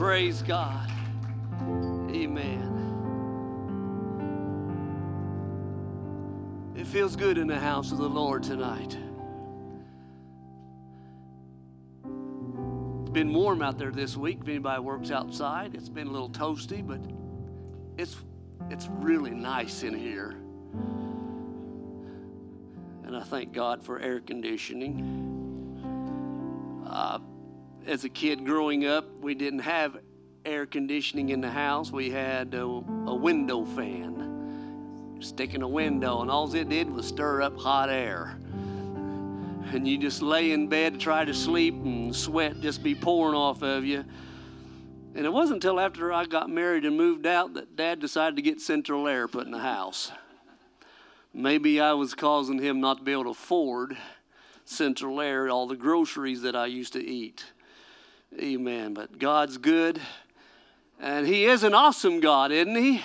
Praise God. Amen. It feels good in the house of the Lord tonight. It's been warm out there this week. If anybody works outside, it's been a little toasty, but it's really nice in here. And I thank God for air conditioning. As a kid growing up, we didn't have air conditioning in the house. We had a window fan. Stick in a window, and all it did was stir up hot air. And you just lay in bed to try to sleep, and sweat just be pouring off of you. And it wasn't until after I got married and moved out that Dad decided to get central air put in the house. Maybe I was causing him not to be able to afford central air, all the groceries that I used to eat. Amen. But God's good, and He is an awesome God, isn't He?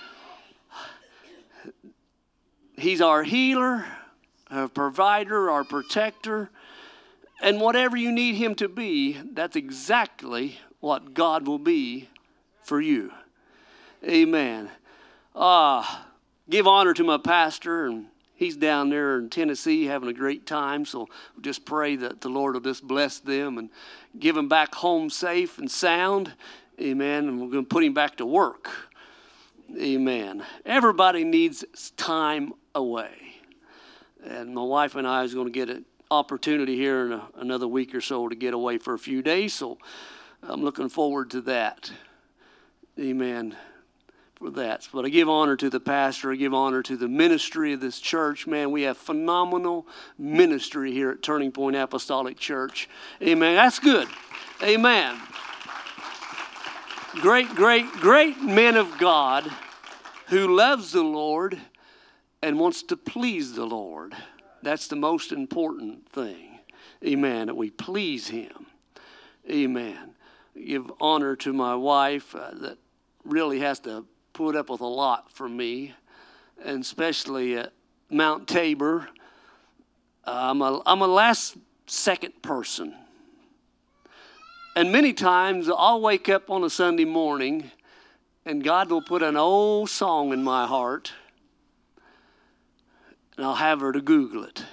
He's our healer, our provider, our protector, and whatever you need Him to be, that's exactly what God will be for you. Amen. Give honor to my pastor, and he's down there in Tennessee having a great time, so just pray that the Lord will just bless them and give him back home safe and sound. Amen. And we're going to put him back to work. Amen. Everybody needs time away. And my wife and I is going to get an opportunity here in another week or so to get away for a few days, so I'm looking forward to that. Amen. For that. But I give honor to the pastor. I give honor to the ministry of this church. Man, we have phenomenal ministry here at Turning Point Apostolic Church. Amen. That's good. Amen. Great men of God who loves the Lord and wants to please the Lord. That's the most important thing. Amen. That we please Him. Amen. Give honor to my wife that really has to put up with a lot from me, and especially at Mount Tabor. I'm a last second person. And many times I'll wake up on a Sunday morning and God will put an old song in my heart and I'll have her to Google it.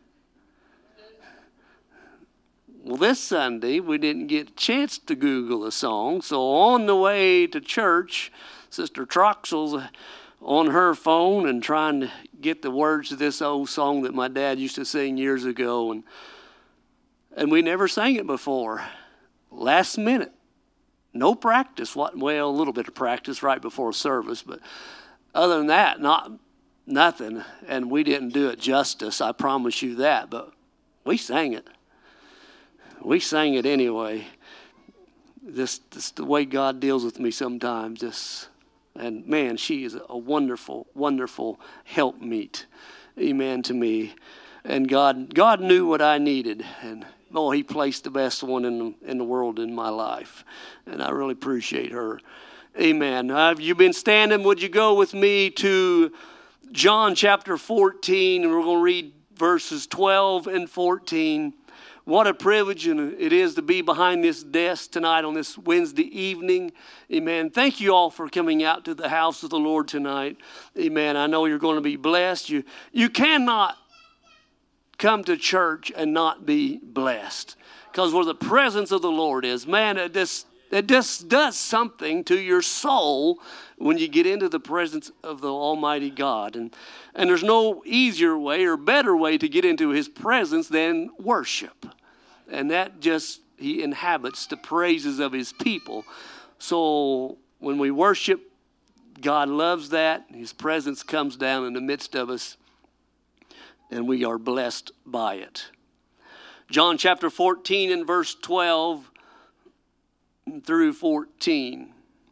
Well, this Sunday we didn't get a chance to Google a song, so on the way to church, Sister Troxel's on her phone and trying to get the words to this old song that my dad used to sing years ago, and we never sang it before. Last minute, no practice. Well, a little bit of practice right before service, but other than that, nothing. And we didn't do it justice, I promise you that. But we sang it. We sang it anyway. This the way God deals with me sometimes. And man, she is a wonderful, wonderful helpmeet. Amen to me. And God knew what I needed. And He placed the best one in the world in my life. And I really appreciate her. Amen. Have you been standing? Would you go with me to John chapter 14? And we're going to read verses 12 and 14. What a privilege it is to be behind this desk tonight on this Wednesday evening. Amen. Thank you all for coming out to the house of the Lord tonight. Amen. I know you're going to be blessed. You cannot come to church and not be blessed, because where the presence of the Lord is, man, it just does something to your soul when you get into the presence of the Almighty God. And there's no easier way or better way to get into His presence than worship. And that He inhabits the praises of His people. So when we worship, God loves that. His presence comes down in the midst of us, and we are blessed by it. John chapter 14 and verse 12 through 14.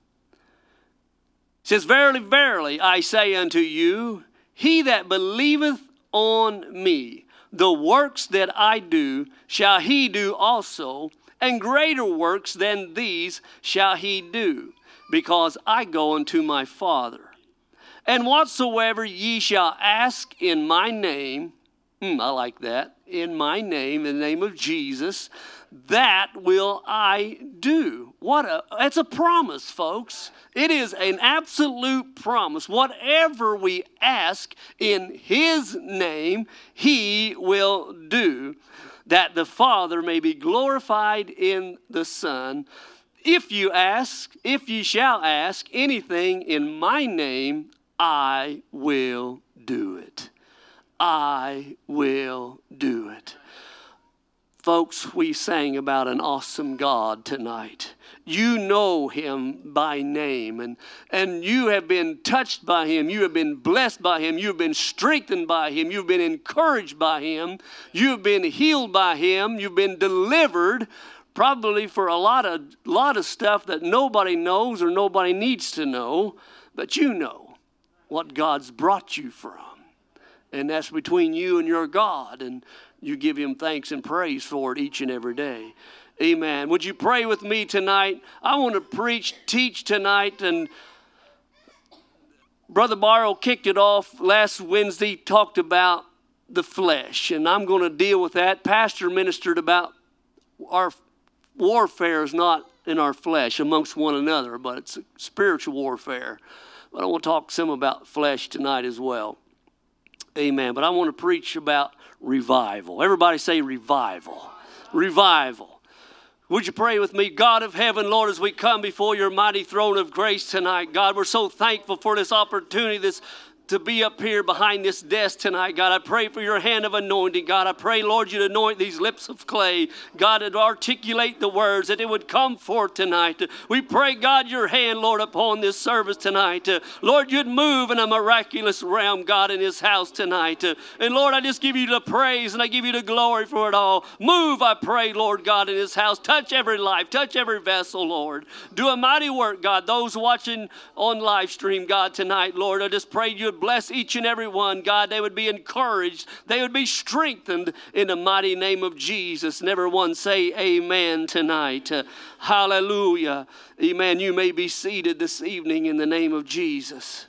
It says, Verily, verily, I say unto you, he that believeth on me, the works that I do, shall he do also, and greater works than these shall he do, because I go unto my Father. And whatsoever ye shall ask in my name, I like that. In my name, in the name of Jesus, that will I do. It's a promise, folks. It is an absolute promise. Whatever we ask in his name, he will do, that the Father may be glorified in the Son. If you shall ask anything in my name, I will do it. I will do it. Folks, we sang about an awesome God tonight. You know him by name, and you have been touched by him. You have been blessed by him. You have been strengthened by him. You've been encouraged by him. You've been healed by him. You've been delivered probably for a lot of stuff that nobody knows or nobody needs to know, but you know what God's brought you from. And that's between you and your God, and you give him thanks and praise for it each and every day. Amen. Would you pray with me tonight? I want to teach tonight, and Brother Barrow kicked it off last Wednesday, talked about the flesh, and I'm going to deal with that. Pastor ministered about our warfare is not in our flesh amongst one another, but it's spiritual warfare. But I want to talk some about flesh tonight as well. Amen. But I want to preach about revival. Everybody say revival. Revival. Would you pray with me? God of heaven, Lord, as we come before your mighty throne of grace tonight, God, we're so thankful for this opportunity, to be up here behind this desk tonight. God, I pray for your hand of anointing. God, I pray, Lord, you'd anoint these lips of clay. God, to articulate the words, that it would come forth tonight. We pray, God, your hand, Lord, upon this service tonight. Lord, you'd move in a miraculous realm, God, in this house tonight. And Lord, I just give you the praise and I give you the glory for it all. Move, I pray, Lord God, in this house. Touch every life. Touch every vessel, Lord. Do a mighty work, God. Those watching on live stream, God, tonight, Lord, I just pray you'd bless each and every one, God. They would be encouraged. They would be strengthened in the mighty name of Jesus. And everyone say amen tonight. Hallelujah. Amen. You may be seated this evening in the name of Jesus.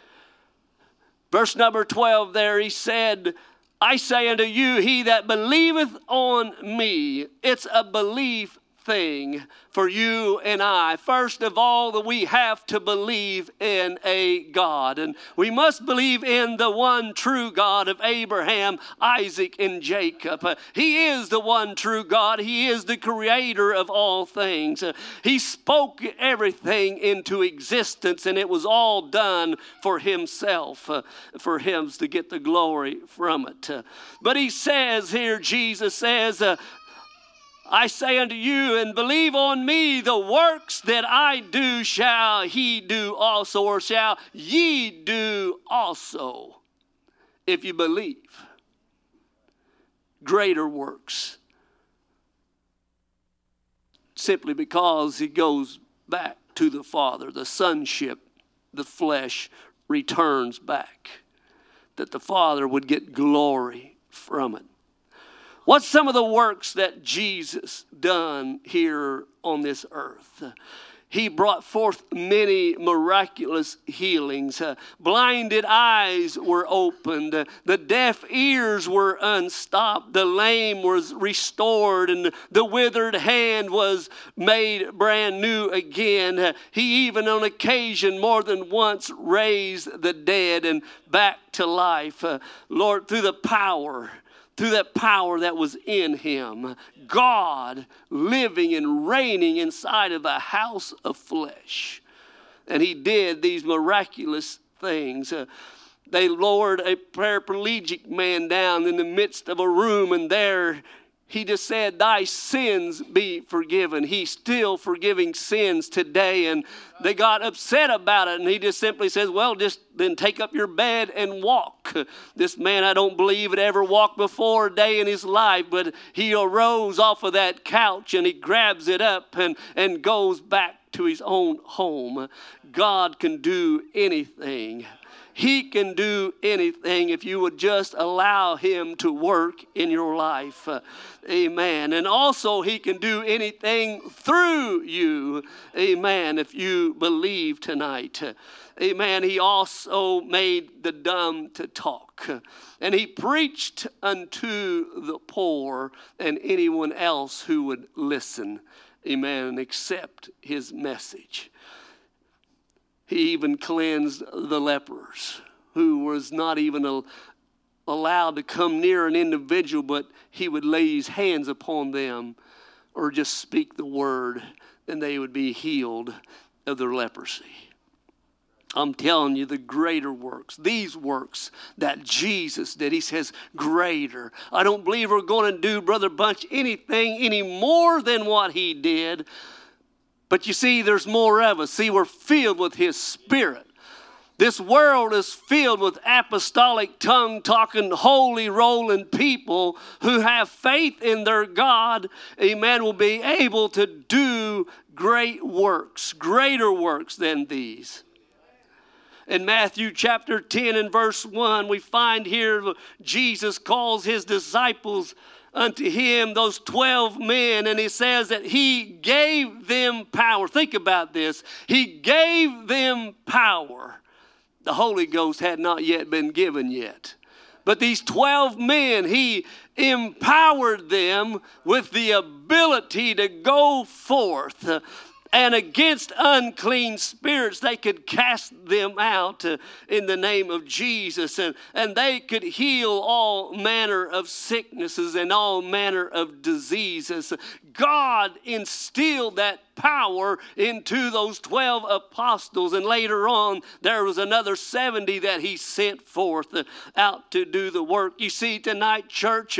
Verse number 12 there, he said, I say unto you, he that believeth on me. It's a belief thing for you and I. First of all, that we have to believe in a God, and we must believe in the one true God of Abraham, Isaac, and Jacob. He is the one true God. He is the creator of all things. He spoke everything into existence, and it was all done for himself, for him to get the glory from it. But he says here, Jesus says, I say unto you, and believe on me, the works that I do shall he do also, or shall ye do also, if you believe. Greater works. Simply because he goes back to the Father. The sonship, the flesh, returns back. That the Father would get glory from it. What's some of the works that Jesus done here on this earth? He brought forth many miraculous healings. Blinded eyes were opened. The deaf ears were unstopped. The lame was restored, and the withered hand was made brand new again. He even on occasion more than once raised the dead and back to life. Lord, through that power that was in him, God living and reigning inside of a house of flesh. And he did these miraculous things. They lowered a paraplegic man down in the midst of a room, and there he just said, thy sins be forgiven. He's still forgiving sins today. And they got upset about it. And he just simply says, well, just then take up your bed and walk. This man, I don't believe had ever walked before a day in his life. But he arose off of that couch and he grabs it up and goes back to his own home. God can do anything. He can do anything if you would just allow him to work in your life. Amen. And also he can do anything through you. Amen. If you believe tonight. Amen. He also made the dumb to talk. And he preached unto the poor and anyone else who would listen. Amen. And accept his message. He even cleansed the lepers, who was not even allowed to come near an individual, but he would lay his hands upon them or just speak the word, and they would be healed of their leprosy. I'm telling you, the greater works, these works that Jesus did, he says, greater. I don't believe we're going to do, Brother Bunch, anything any more than what he did. But you see, there's more of us. See, we're filled with his Spirit. This world is filled with apostolic, tongue-talking, holy rolling people who have faith in their God, amen, will be able to do great works, greater works than these. In Matthew chapter 10 and verse 1, we find here Jesus calls his disciples unto him, those 12 men, and he says that he gave them power. Think about this. He gave them power. The Holy Ghost had not yet been given yet. But these 12 men, he empowered them with the ability to go forth. And against unclean spirits, they could cast them out in the name of Jesus. And they could heal all manner of sicknesses and all manner of diseases. God instilled that power into those 12 apostles. And later on, there was another 70 that he sent forth out to do the work. You see, tonight, church,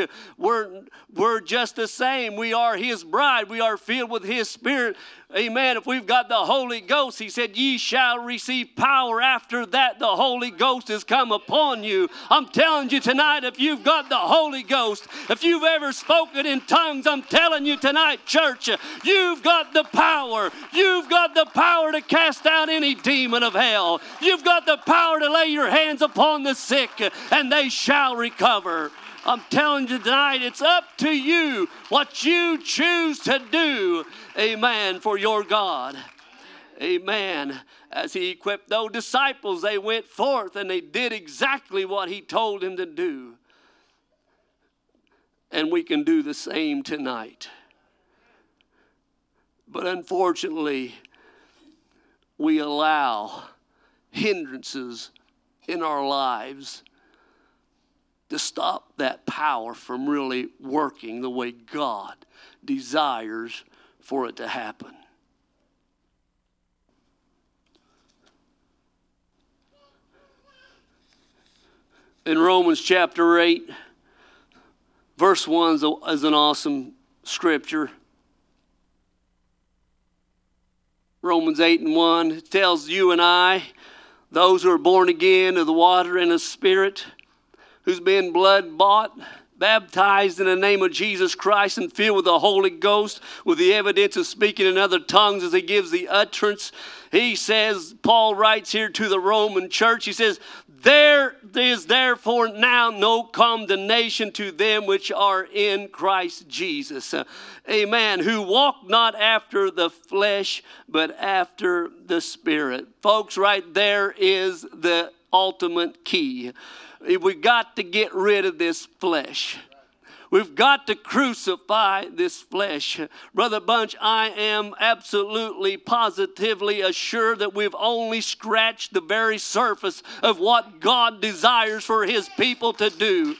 we're just the same. We are his bride. We are filled with his Spirit. Amen. If we've got the Holy Ghost, he said, ye shall receive power. After that, the Holy Ghost has come upon you. I'm telling you tonight, if you've got the Holy Ghost, if you've ever spoken in tongues, I'm telling you tonight, church, you've got the power. You've got the power to cast out any demon of hell. You've got the power to lay your hands upon the sick, and they shall recover. I'm telling you tonight, it's up to you what you choose to do, amen, for your God. Amen. As he equipped those disciples, they went forth and they did exactly what he told them to do. And we can do the same tonight. But unfortunately, we allow hindrances in our lives to stop that power from really working the way God desires for it to happen. In Romans chapter 8, verse 1 is an awesome scripture. Romans 8 and 1 tells you and I, those who are born again of the water and the Spirit, who's been blood bought, baptized in the name of Jesus Christ and filled with the Holy Ghost with the evidence of speaking in other tongues as he gives the utterance. He says, Paul writes here to the Roman church, he says, there is therefore now no condemnation to them which are in Christ Jesus. Amen. Who walk not after the flesh, but after the Spirit. Folks, right there is the ultimate key. We've got to get rid of this flesh. We've got to crucify this flesh. Brother Bunch, I am absolutely, positively assured that we've only scratched the very surface of what God desires for his people to do.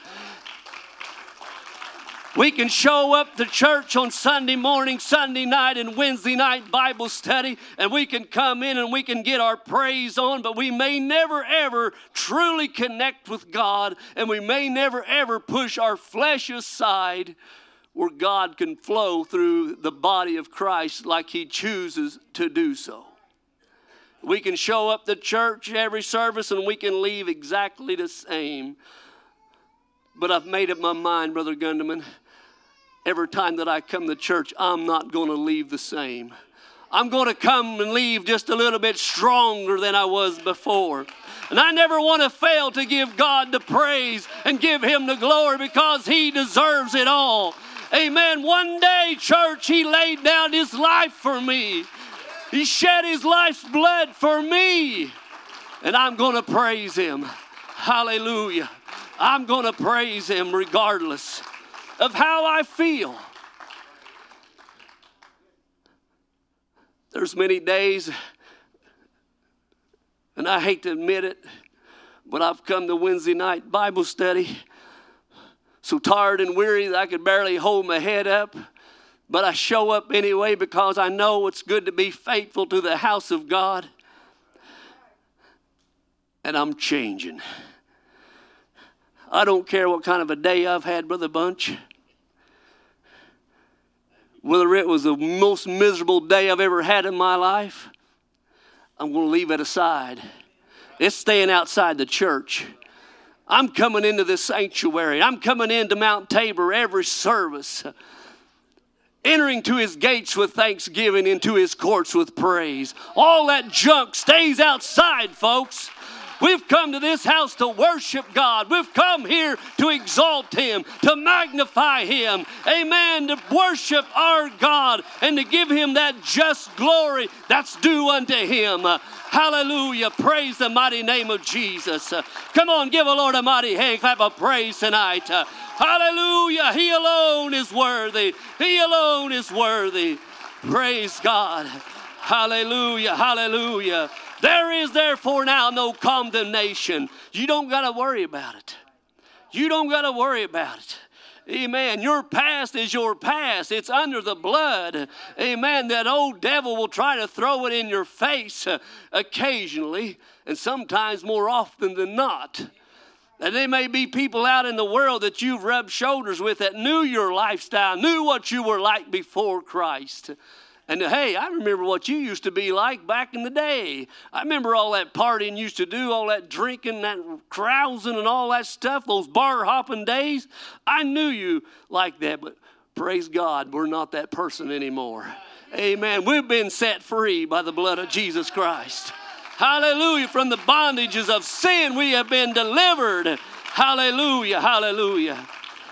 We can show up to church on Sunday morning, Sunday night, and Wednesday night Bible study, and we can come in and we can get our praise on, but we may never, ever truly connect with God, and we may never, ever push our flesh aside where God can flow through the body of Christ like he chooses to do so. We can show up to church every service, and we can leave exactly the same. But I've made up my mind, Brother Gunderman, every time that I come to church, I'm not going to leave the same. I'm going to come and leave just a little bit stronger than I was before. And I never want to fail to give God the praise and give him the glory because he deserves it all. Amen. One day, church, he laid down his life for me. He shed his life's blood for me. And I'm going to praise him. Hallelujah. I'm going to praise him regardless of how I feel. There's many days, and I hate to admit it, but I've come to Wednesday night Bible study so tired and weary that I could barely hold my head up. But I show up anyway because I know it's good to be faithful to the house of God. And I'm changing. I don't care what kind of a day I've had, Brother Bunch. Whether it was the most miserable day I've ever had in my life, I'm going to leave it aside. It's staying outside the church. I'm coming into this sanctuary. I'm coming into Mount Tabor every service. Entering to his gates with thanksgiving, into his courts with praise. All that junk stays outside, folks. We've come to this house to worship God. We've come here to exalt him, to magnify him. Amen. To worship our God and to give him that just glory that's due unto him. Hallelujah. Praise the mighty name of Jesus. Come on, give the Lord a mighty hand clap of praise tonight. Hallelujah. He alone is worthy. He alone is worthy. Praise God. Hallelujah. Hallelujah. There is therefore now no condemnation. You don't got to worry about it. You don't got to worry about it. Amen. Your past is your past. It's under the blood. Amen. That old devil will try to throw it in your face occasionally, and sometimes more often than not. And there may be people out in the world that you've rubbed shoulders with that knew your lifestyle, knew what you were like before Christ. And hey, I remember what you used to be like back in the day. I remember all that partying you used to do, all that drinking, that carousing and all that stuff, those bar hopping days. I knew you like that, but praise God, we're not that person anymore. Amen. We've been set free by the blood of Jesus Christ. Hallelujah. From the bondages of sin, we have been delivered. Hallelujah. Hallelujah.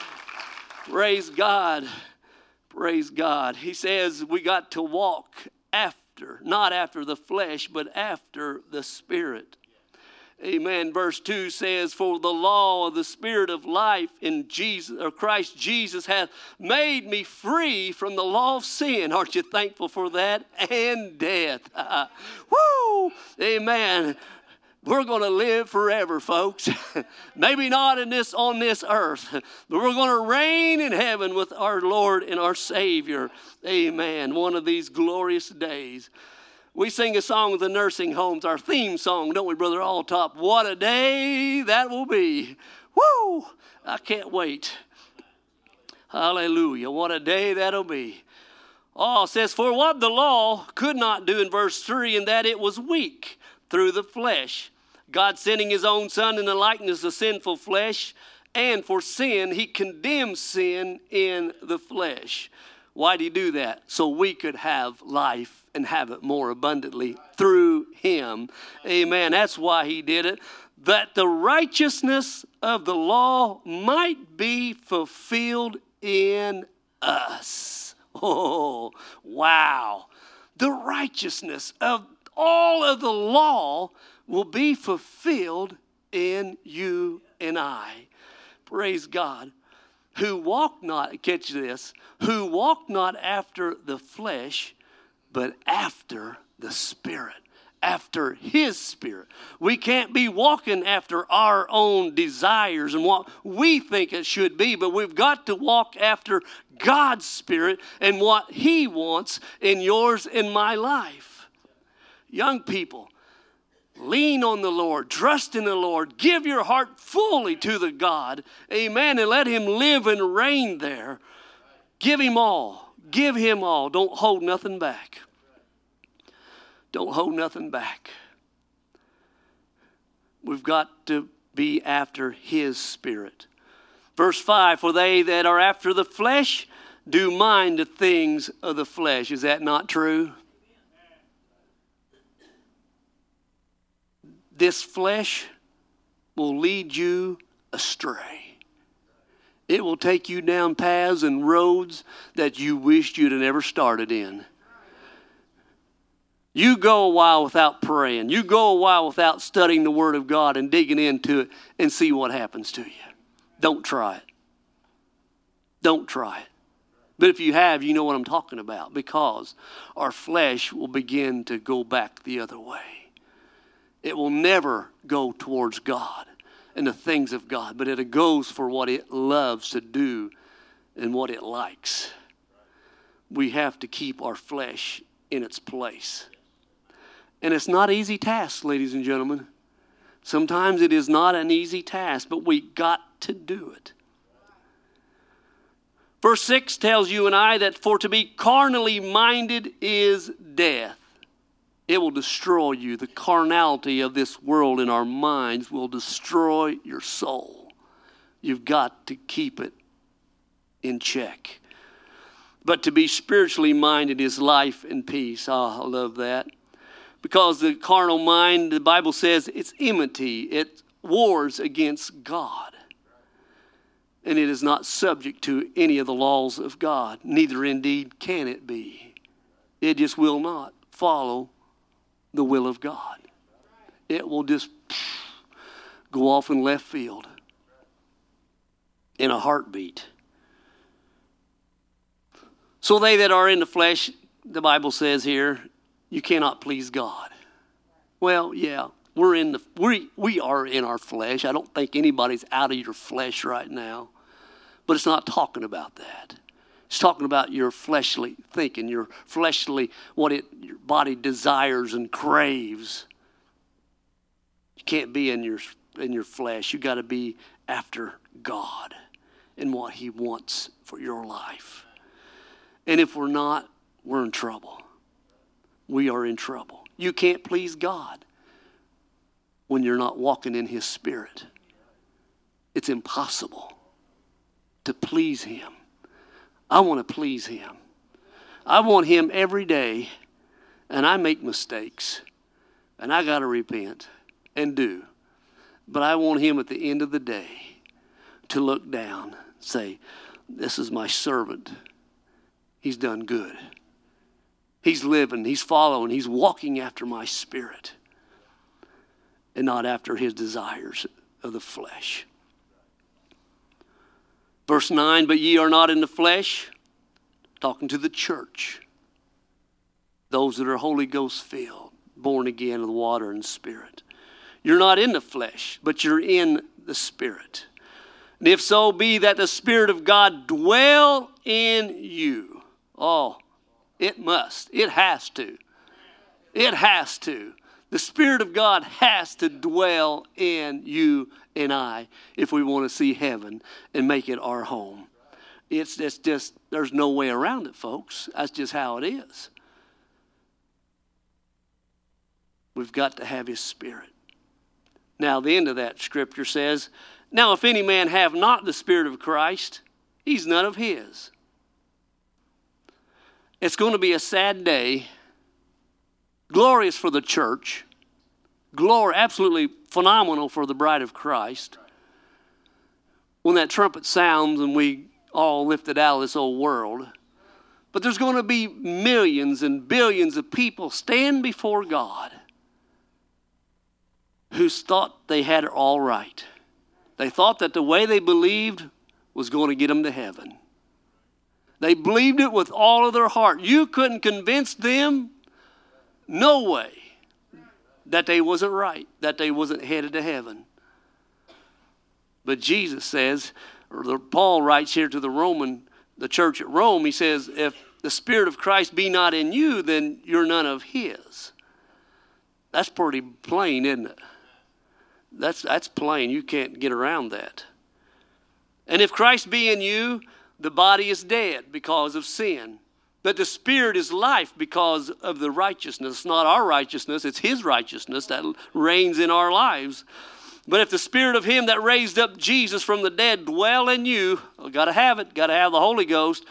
Praise God. Praise God. He says we got to walk after, not after the flesh, but after the Spirit. Amen. Verse 2 says, for the law of the Spirit of life in Jesus, or Christ Jesus, hath made me free from the law of sin. Aren't you thankful for that? And death. Woo! Amen. We're going to live forever, folks. Maybe not on this earth, but we're going to reign in heaven with our Lord and our Savior. Amen. One of these glorious days. We sing a song with the nursing homes, our theme song, don't we, Brother Alltop? What a day that will be. Woo! I can't wait. Hallelujah. What a day that'll be. Oh, it says, for what the law could not do in verse 3, in that it was weak through the flesh. God sending his own Son in the likeness of sinful flesh, and for sin, he condemned sin in the flesh. Why did he do that? So we could have life and have it more abundantly through him. Amen. That's why he did it. That the righteousness of the law might be fulfilled in us. Oh, wow. The righteousness of all of the law will be fulfilled in you and I. Praise God. Who walk not, catch this, who walk not after the flesh, but after the Spirit, after his Spirit. We can't be walking after our own desires and what we think it should be, but we've got to walk after God's Spirit and what he wants in yours and my life. Young people, lean on the Lord, trust in the Lord, give your heart fully to the God, amen, and let him live and reign there. Give him all. Give him all. Don't hold nothing back. Don't hold nothing back. We've got to be after his Spirit. Verse 5, for they that are after the flesh do mind the things of the flesh. Is that not true? this flesh will lead you astray. It will take you down paths and roads that you wished you'd have never started in. You go a while without praying. You go a while without studying the Word of God and digging into it and see what happens to you. Don't try it. Don't try it. But if you have, you know what I'm talking about, because our flesh will begin to go back the other way. It will never go towards God and the things of God, but it goes for what it loves to do and what it likes. We have to keep our flesh in its place. And it's not an easy task, ladies and gentlemen. Sometimes it is not an easy task, but we got to do it. Verse 6 tells you and I that for to be carnally minded is death. It will destroy you. The carnality of this world in our minds will destroy your soul. You've got to keep it in check. But to be spiritually minded is life and peace. Oh, I love that. Because the carnal mind, the Bible says, it's enmity. It wars against God. And it is not subject to any of the laws of God. Neither indeed can it be. It just will not follow the will of God. It will just go off in left field in a heartbeat. So they that are in the flesh, the Bible says here, you cannot please God. Well, yeah, we are in our flesh. I don't think anybody's out of your flesh right now. But it's not talking about that. It's talking about your fleshly thinking, your fleshly, your body desires and craves. You can't be in your flesh. You got to be after God and what He wants for your life. And if we're not, we're in trouble. We are in trouble. You can't please God when you're not walking in His Spirit. It's impossible to please Him. I want to please Him. I want Him every day, and I make mistakes, and I got to repent and do. But I want Him at the end of the day to look down, say, this is my servant. He's done good. He's living, he's following, he's walking after my spirit and not after his desires of the flesh. Verse 9, but ye are not in the flesh, talking to the church, those that are Holy Ghost filled, born again of the water and spirit. You're not in the flesh, but you're in the Spirit. And if so be that the Spirit of God dwell in you. Oh, it must. It has to. It has to. The Spirit of God has to dwell in you and I if we want to see heaven and make it our home. It's just, there's no way around it, folks. That's just how it is. We've got to have His Spirit. Now, the end of that scripture says, now if any man have not the Spirit of Christ, he's none of His. It's going to be a sad day, glorious for the church, absolutely phenomenal for the bride of Christ. When that trumpet sounds and we all lifted out of this old world. But there's going to be millions and billions of people stand before God who thought they had it all right. They thought that the way they believed was going to get them to heaven. They believed it with all of their heart. You couldn't convince them, no way, that they wasn't right, that they wasn't headed to heaven. But Jesus says, or Paul writes here to the church at Rome, he says, if the Spirit of Christ be not in you, then you're none of His. That's pretty plain, isn't it? That's plain. You can't get around that. And if Christ be in you, the body is dead because of sin. But the Spirit is life because of the righteousness. It's not our righteousness, it's His righteousness that reigns in our lives. But if the Spirit of Him that raised up Jesus from the dead dwell in you, got to have it, got to have the Holy Ghost,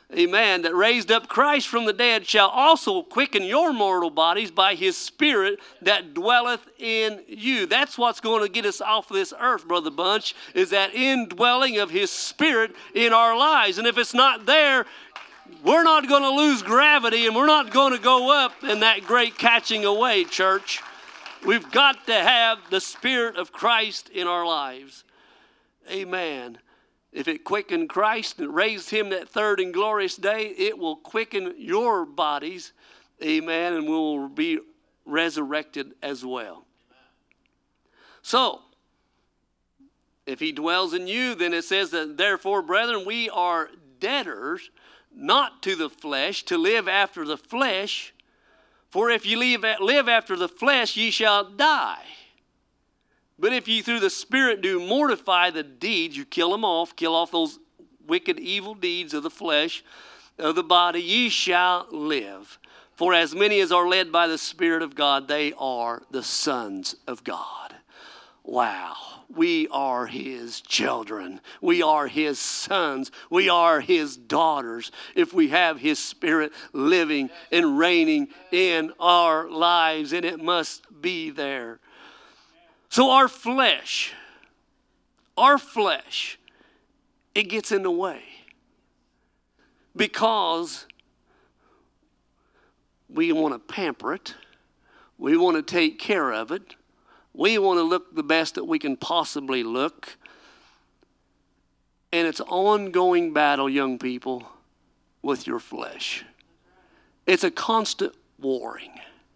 amen, that raised up Christ from the dead shall also quicken your mortal bodies by his Spirit that dwelleth in you. That's what's going to get us off this earth, Brother Bunch, is that indwelling of his Spirit in our lives. And if it's not there, we're not going to lose gravity and we're not going to go up in that great catching away, church. We've got to have the Spirit of Christ in our lives. Amen. If it quickened Christ and raised him that third and glorious day, it will quicken your bodies. Amen. And we will be resurrected as well. So, if he dwells in you, then it says that, therefore, brethren, we are debtors, not to the flesh, to live after the flesh. For if ye live after the flesh, ye shall die. But if ye through the Spirit do mortify the deeds, you kill off those wicked, evil deeds of the flesh, of the body, ye shall live. For as many as are led by the Spirit of God, they are the sons of God. Wow. We are his children. We are his sons. We are his daughters if we have his Spirit living and reigning in our lives, and it must be there. So our flesh, it gets in the way because we want to pamper it. We want to take care of it. We want to look the best that we can possibly look. And it's an ongoing battle, young people, with your flesh. It's a constant warring.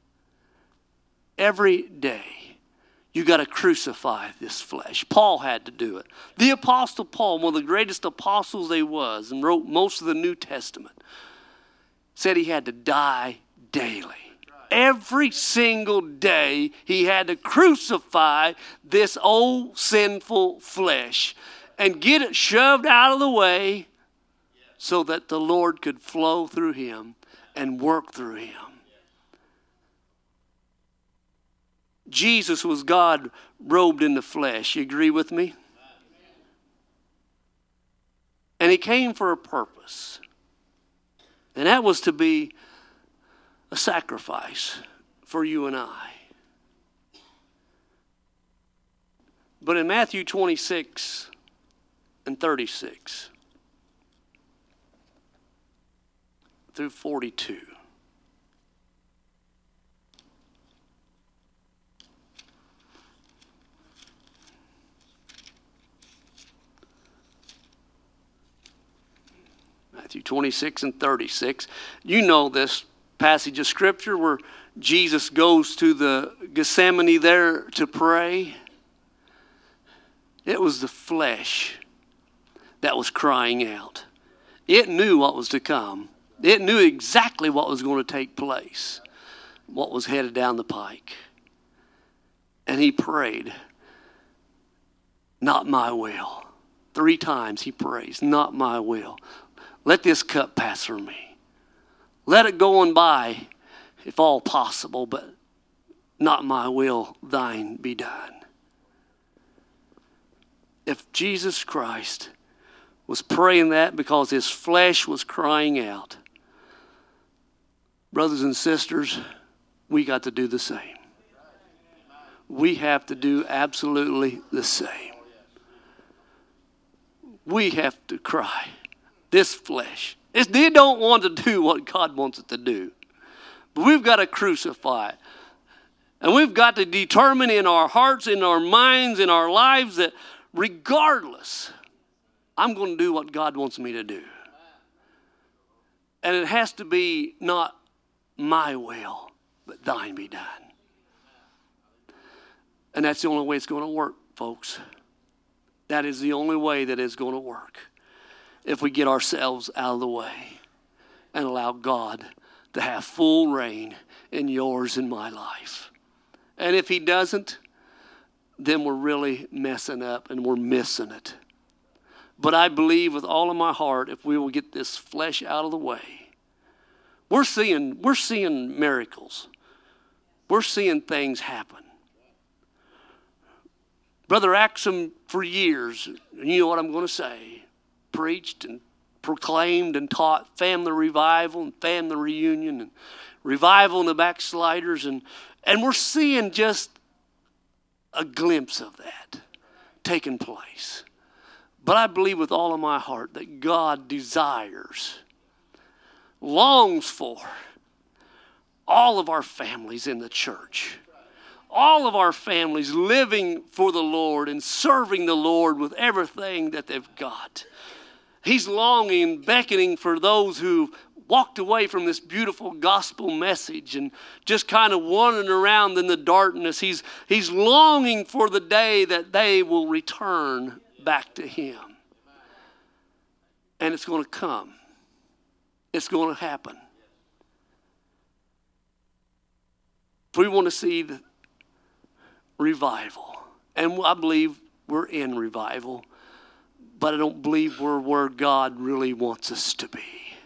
Every day, you got to crucify this flesh. Paul had to do it. The Apostle Paul, one of the greatest apostles there was, and wrote most of the New Testament, said he had to die daily. Every single day he had to crucify this old sinful flesh and get it shoved out of the way so that the Lord could flow through him and work through him. Jesus was God robed in the flesh. You agree with me? And he came for a purpose. And that was to be a sacrifice for you and I. But in Matthew 26 and 36 through 42, Matthew 26 and 36, you know this passage of Scripture where Jesus goes to the Gethsemane there to pray. It was the flesh that was crying out. It knew what was to come. It knew exactly what was going to take place, what was headed down the pike. And he prayed, not my will. 3 times he prays, not my will. Let this cup pass from me. Let it go on by, if all possible, but not my will, thine be done. If Jesus Christ was praying that because his flesh was crying out, brothers and sisters, we got to do the same. We have to do absolutely the same. We have to cry. This flesh, they don't want to do what God wants it to do. But we've got to crucify it. And we've got to determine in our hearts, in our minds, in our lives that regardless, I'm going to do what God wants me to do. And it has to be not my will, but thine be done. And that's the only way it's going to work, folks. That is the only way that it's going to work. If we get ourselves out of the way and allow God to have full reign in yours and my life. And if he doesn't, then we're really messing up and we're missing it. But I believe with all of my heart, if we will get this flesh out of the way, we're seeing miracles. We're seeing things happen. Brother Axum, for years, and you know what I'm going to say, preached and proclaimed and taught family revival and family reunion and revival in the backsliders. And we're seeing just a glimpse of that taking place. But I believe with all of my heart that God desires, longs for all of our families in the church. All of our families living for the Lord and serving the Lord with everything that they've got. He's longing, beckoning for those who walked away from this beautiful gospel message and just kind of wandering around in the darkness. He's longing for the day that they will return back to Him. And it's going to come. It's going to happen. If we want to see the revival, and I believe we're in revival, but I don't believe we're where God really wants us to be.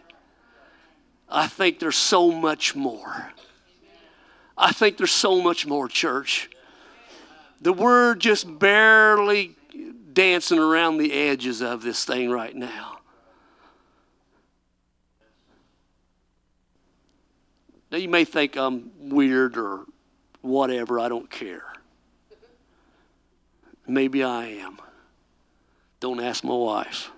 I think there's so much more. I think there's so much more, church. That we're just barely dancing around the edges of this thing right now. Now you may think I'm weird or whatever, I don't care. Maybe I am. Don't ask my wife.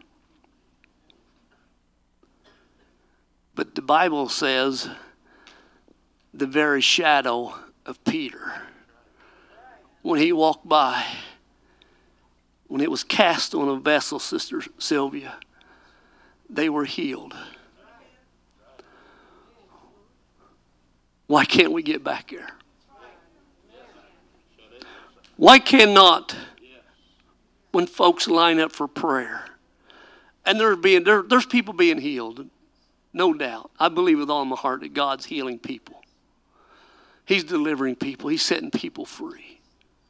But the Bible says the very shadow of Peter, when he walked by, when it was cast on a vessel, Sister Sylvia, they were healed. Why can't we get back there? Why cannot, when folks line up for prayer, and there's people being healed, no doubt. I believe with all my heart that God's healing people. He's delivering people. He's setting people free.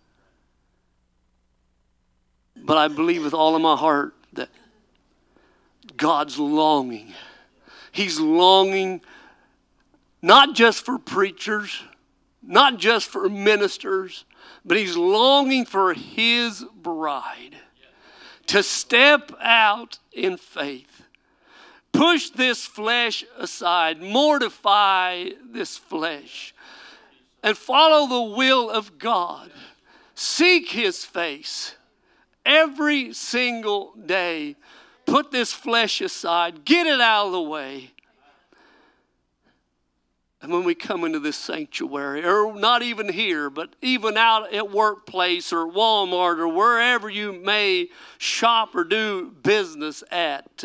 But I believe with all of my heart that God's longing. He's longing not just for preachers, not just for ministers, but He's longing for His bride to step out in faith. Push this flesh aside, mortify this flesh, and follow the will of God. Seek His face every single day. Put this flesh aside, get it out of the way. And when we come into this sanctuary, or not even here, but even out at workplace or Walmart or wherever you may shop or do business at,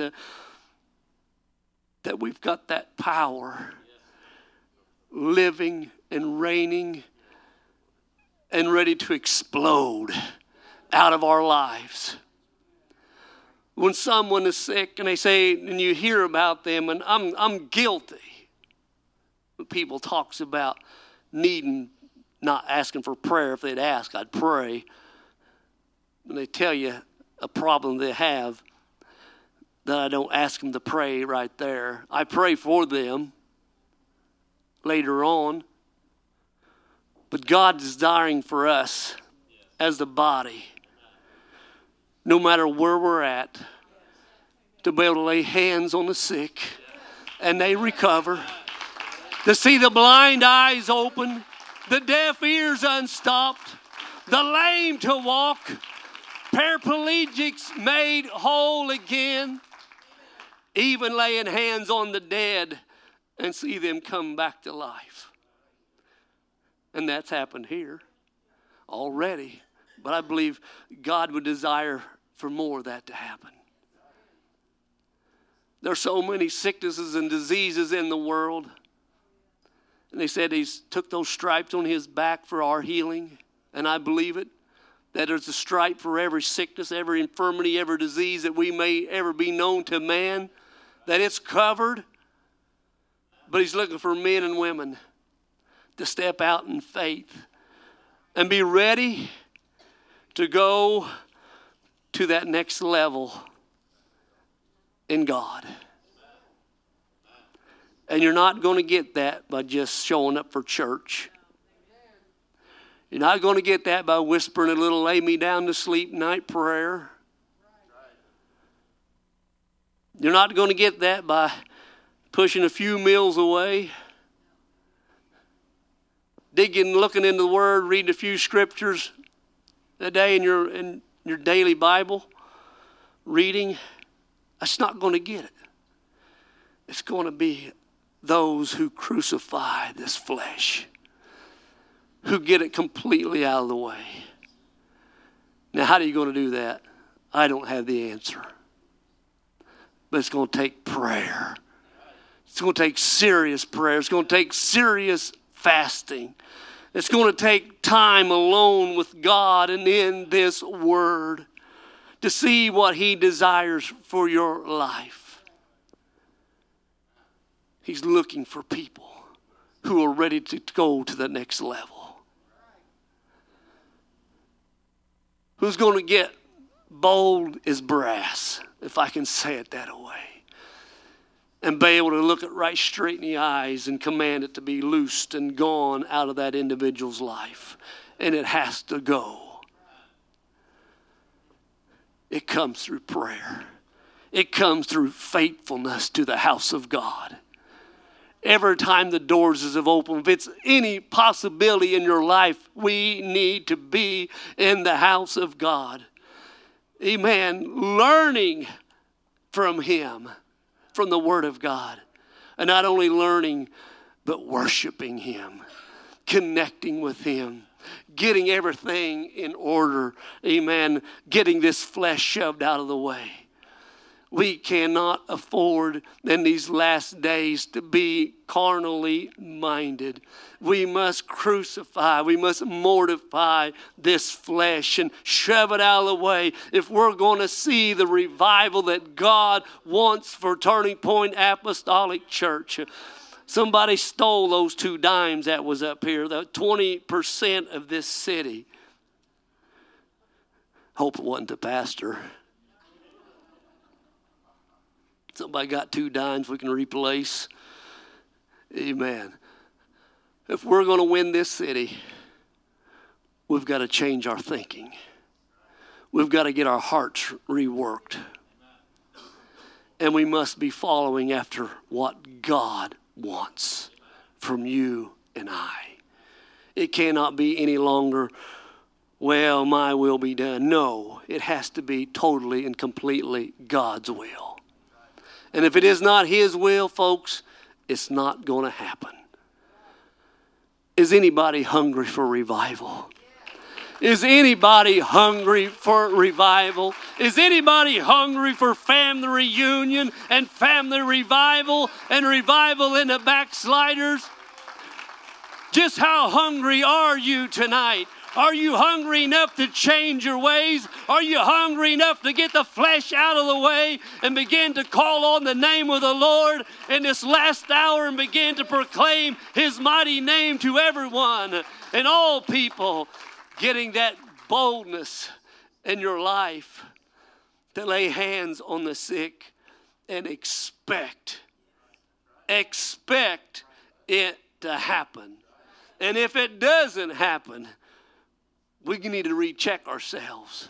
that we've got that power living and reigning and ready to explode out of our lives. When someone is sick and they say, and you hear about them, and I'm guilty. People talks about needing, not asking for prayer. If they'd ask, I'd pray. When they tell you a problem they have, that I don't ask them to pray right there. I pray for them later on. But God's desiring for us as the body, no matter where we're at, to be able to lay hands on the sick and they recover. To see the blind eyes open, the deaf ears unstopped, the lame to walk, paraplegics made whole again, even laying hands on the dead and see them come back to life. And that's happened here already. But I believe God would desire for more of that to happen. There's so many sicknesses and diseases in the world. And they said He took those stripes on His back for our healing. And I believe it. That there's a stripe for every sickness, every infirmity, every disease that we may ever be known to man. That it's covered. But He's looking for men and women to step out in faith. And be ready to go to that next level in God. And you're not going to get that by just showing up for church. You're not going to get that by whispering a little lay me down to sleep night prayer. You're not going to get that by pushing a few meals away, digging, looking into the Word, reading a few scriptures a day in your daily Bible reading. That's not going to get it. It's going to be those who crucify this flesh, who get it completely out of the way. Now, how are you going to do that? I don't have the answer. But it's going to take prayer. It's going to take serious prayer. It's going to take serious fasting. It's going to take time alone with God and in this Word to see what He desires for your life. He's looking for people who are ready to go to the next level. Who's going to get bold as brass, if I can say it that way, and be able to look it right straight in the eyes and command it to be loosed and gone out of that individual's life. And it has to go. It comes through prayer. It comes through faithfulness to the house of God. Every time the doors have opened, if it's any possibility in your life, we need to be in the house of God. Amen. Learning from Him, from the Word of God. And not only learning, but worshiping Him, connecting with Him, getting everything in order. Amen. Getting this flesh shoved out of the way. We cannot afford in these last days to be carnally minded. We must crucify, we must mortify this flesh and shove it out of the way if we're going to see the revival that God wants for Turning Point Apostolic Church. Somebody stole those 2 dimes that was up here, the 20% of this city. Hope it wasn't the pastor. Somebody got 2 dimes we can replace. Amen. If we're going to win this city, we've got to change our thinking. We've got to get our hearts reworked. And we must be following after what God wants from you and I. It cannot be any longer, well, my will be done. No, it has to be totally and completely God's will. And if it is not His will, folks, it's not going to happen. Is anybody hungry for revival? Is anybody hungry for revival? Is anybody hungry for family reunion and family revival and revival in the backsliders? Just how hungry are you tonight? Are you hungry enough to change your ways? Are you hungry enough to get the flesh out of the way and begin to call on the name of the Lord in this last hour and begin to proclaim His mighty name to everyone and all people, getting that boldness in your life to lay hands on the sick and expect it to happen. And if it doesn't happen, we need to recheck ourselves.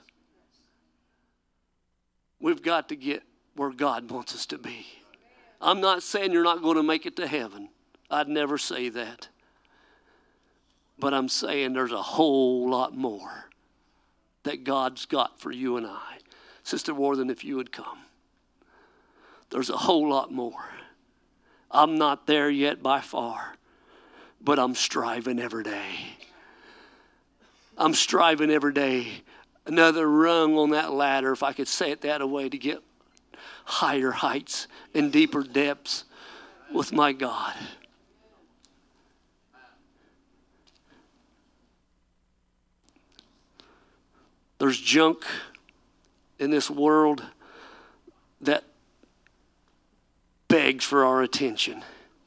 We've got to get where God wants us to be. I'm not saying you're not going to make it to heaven. I'd never say that. But I'm saying there's a whole lot more that God's got for you and I. Sister Worthen, if you would come. There's a whole lot more. I'm not there yet by far, but I'm striving every day. I'm striving every day, another rung on that ladder, if I could say it that way, to get higher heights and deeper depths with my God. There's junk in this world that begs for our attention,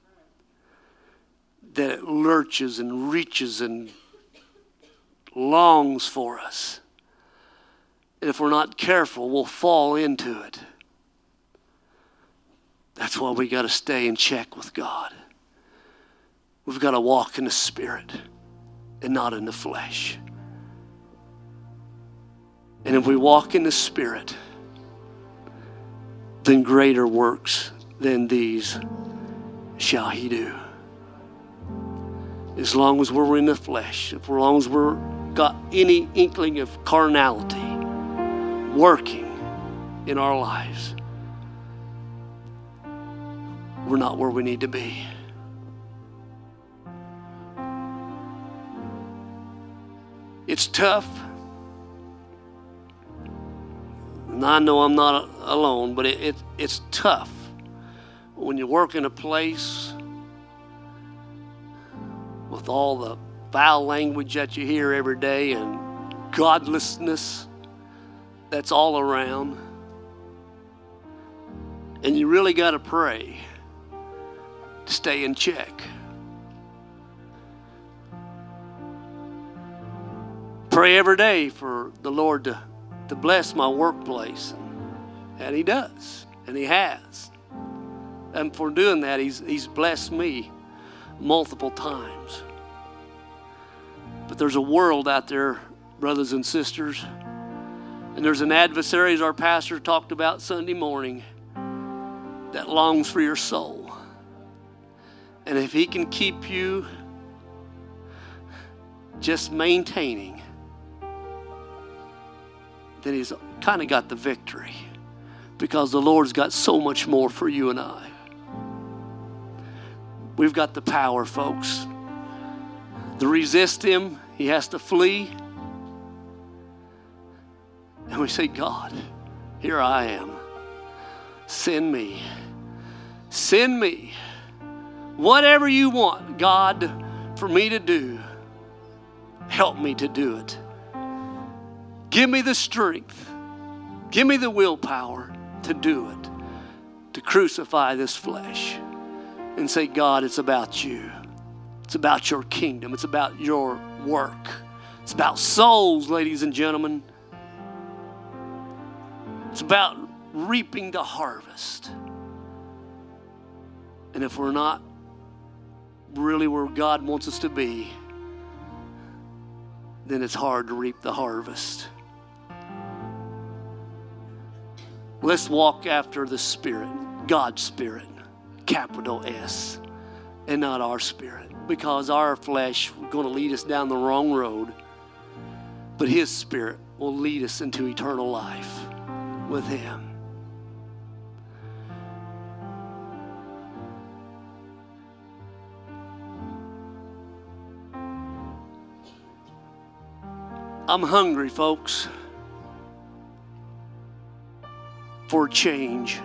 that it lurches and reaches and longs for us. And if we're not careful, we'll fall into it. That's why we got to stay in check with God. We've got to walk in the Spirit and not in the flesh. And if we walk in the Spirit, then greater works than these shall he do. As long as we're in the flesh, as long as we're got any inkling of carnality working in our lives, we're not where we need to be. It's tough. And I know I'm not alone, but it's tough when you work in a place with all the foul language that you hear every day and godlessness that's all around. And you really got to pray to stay in check. Pray every day for the Lord to bless my workplace. And he does, and he has. And for doing that, he's blessed me multiple times. But there's a world out there, brothers and sisters, and there's an adversary, as our pastor talked about Sunday morning, that longs for your soul. And if he can keep you just maintaining, then he's kind of got the victory, because the Lord's got so much more for you and I. We've got the power, folks. To resist him, he has to flee. And we say, God, here I am. Send me. Send me. Whatever you want, God, for me to do, help me to do it. Give me the strength. Give me the willpower to do it, to crucify this flesh and say, God, it's about you. It's about your kingdom. It's about your work. It's about souls, ladies and gentlemen. It's about reaping the harvest. And if we're not really where God wants us to be, then it's hard to reap the harvest. Let's walk after the Spirit, God's Spirit, capital S, and not our spirit, because our flesh is going to lead us down the wrong road, but his Spirit will lead us into eternal life with him. I'm hungry, folks, for change.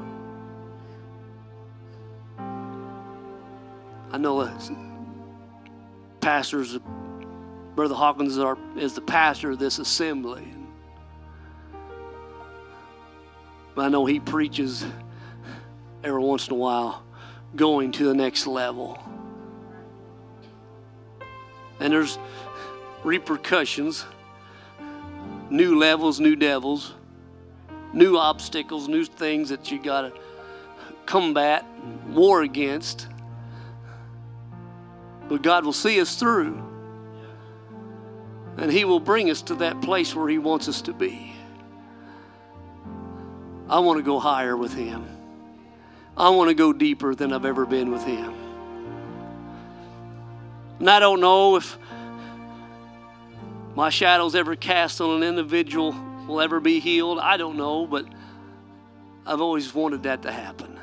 I know pastors, Brother Hawkins is the pastor of this assembly. But I know he preaches every once in a while, going to the next level. And there's repercussions, new levels, new devils, new obstacles, new things that you got to combat, war against. But God will see us through. And he will bring us to that place where he wants us to be. I want to go higher with him. I want to go deeper than I've ever been with him. And I don't know if my shadow's ever cast on an individual will ever be healed. I don't know, but I've always wanted that to happen.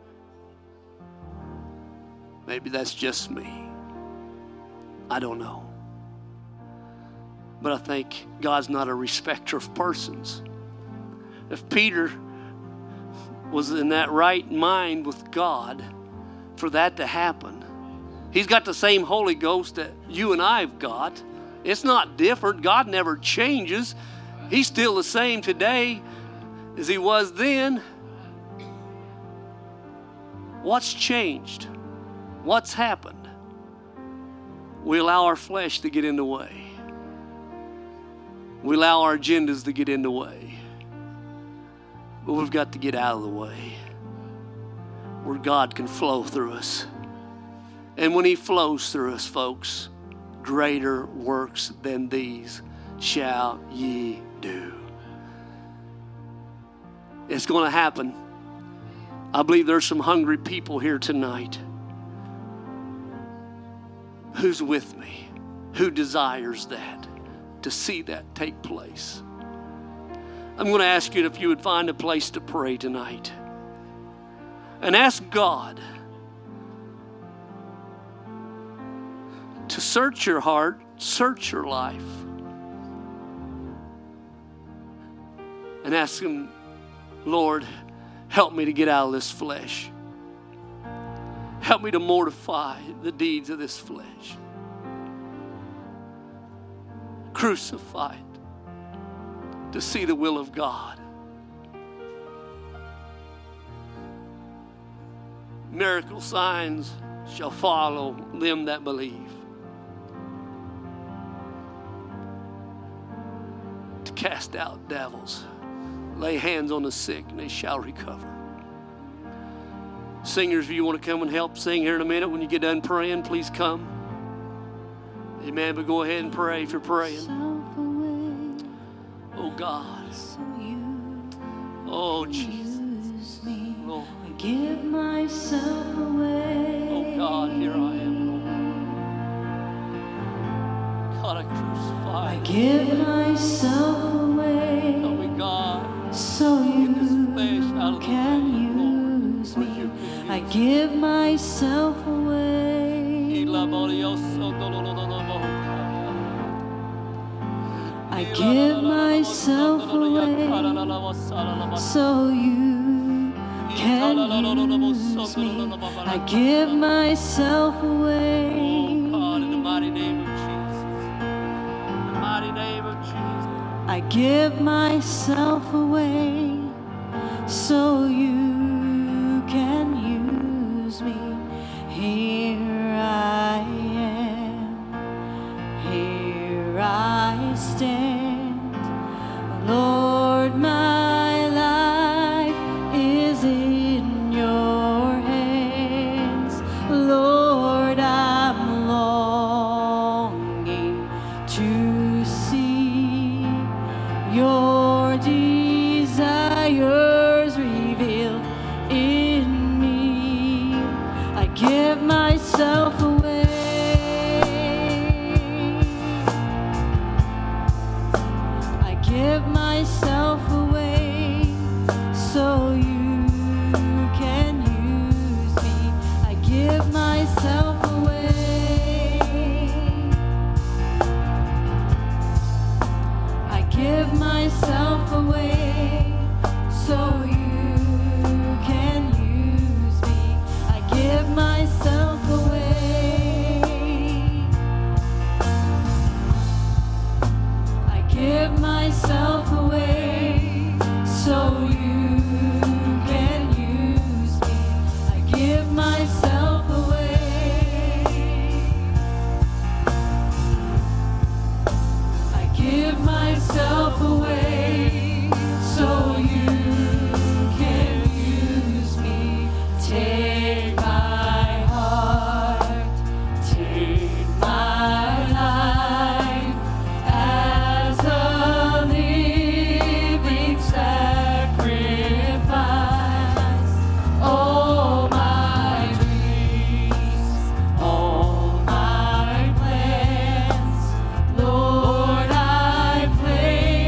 Maybe that's just me. I don't know. But I think God's not a respecter of persons. If Peter was in that right mind with God for that to happen, he's got the same Holy Ghost that you and I have got. It's not different. God never changes. He's still the same today as he was then. What's changed? What's happened? We allow our flesh to get in the way. We allow our agendas to get in the way. But we've got to get out of the way where God can flow through us. And when he flows through us, folks, greater works than these shall ye do. It's going to happen. I believe there's some hungry people here tonight. Who's with me? Who desires that, to see that take place? I'm going to ask you if you would find a place to pray tonight. And ask God to search your heart, search your life. And ask Him, Lord, help me to get out of this flesh. Help me to mortify the deeds of this flesh. Crucify it to see the will of God. Miracle signs shall follow them that believe. To cast out devils. Lay hands on the sick and they shall recover. Singers, if you want to come and help sing here in a minute, when you get done praying, please come. Amen. But go ahead and pray if you're praying. Oh God. Oh Jesus. Lord. I give myself away. Oh God, here I am, Lord. God, I crucify. I give myself away. Help me, God. So you can use me. I give myself away. I give myself away so you can use me. I give myself away. Oh God, in the mighty name of Jesus. In the mighty name of Jesus. I give myself away so you can use me. Here I am, here I stand. Lord, my life is in your hands. Lord, I'm longing to see your desires revealed in me. I give myself away. I give myself away so you can use me. I give myself away. I give myself away so you can use me. I give myself away. I give myself away so you can use me. I give myself away. I give myself away so you can use me. Take my heart, take my life as a living sacrifice. All my dreams, all my plans, Lord, I place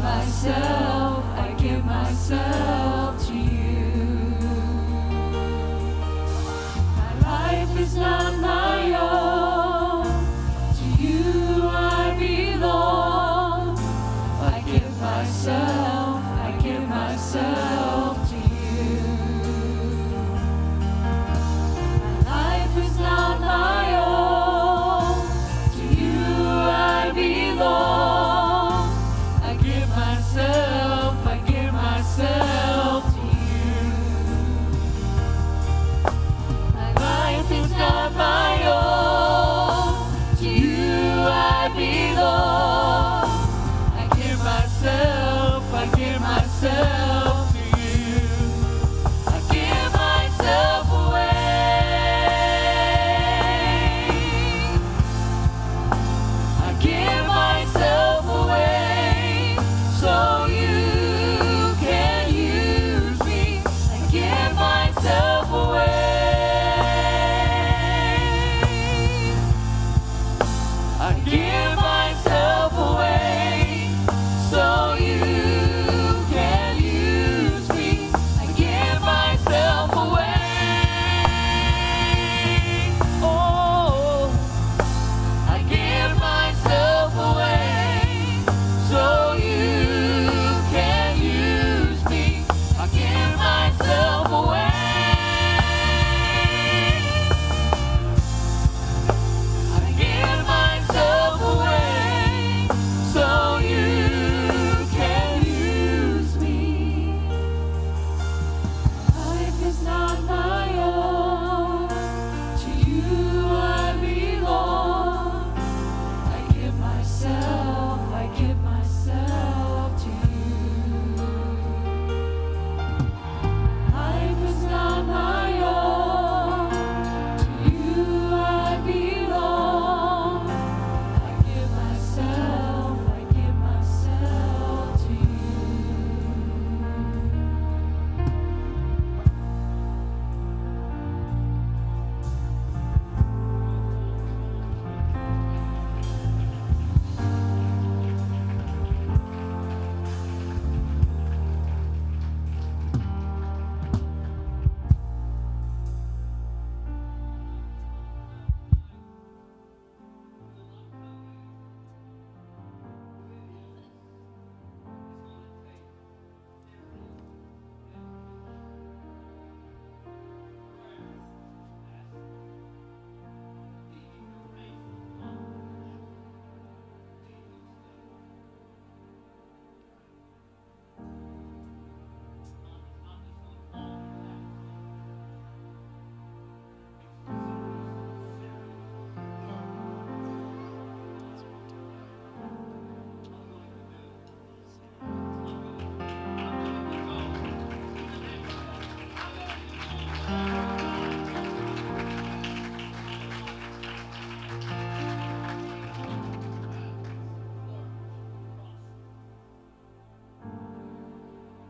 myself to you. My life is not my own. To you I belong. I give myself